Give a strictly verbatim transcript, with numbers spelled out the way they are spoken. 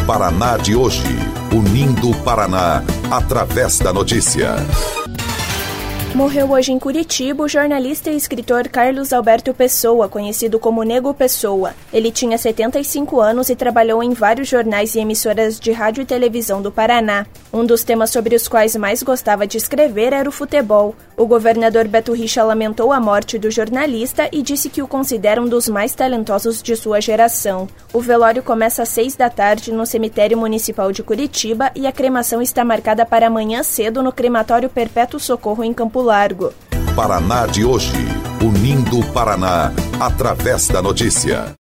Paraná de hoje, unindo o Paraná através da notícia. Morreu hoje em Curitiba o jornalista e escritor Carlos Alberto Pessoa, conhecido como Nego Pessoa. Ele tinha setenta e cinco anos e trabalhou em vários jornais e emissoras de rádio e televisão do Paraná. Um dos temas sobre os quais mais gostava de escrever era o futebol. O governador Beto Richa lamentou a morte do jornalista e disse que o considera um dos mais talentosos de sua geração. O velório começa às seis da tarde no cemitério municipal de Curitiba e a cremação está marcada para amanhã cedo no crematório Perpétuo Socorro em Campo Largo. Paraná de hoje, unindo o Paraná através da notícia.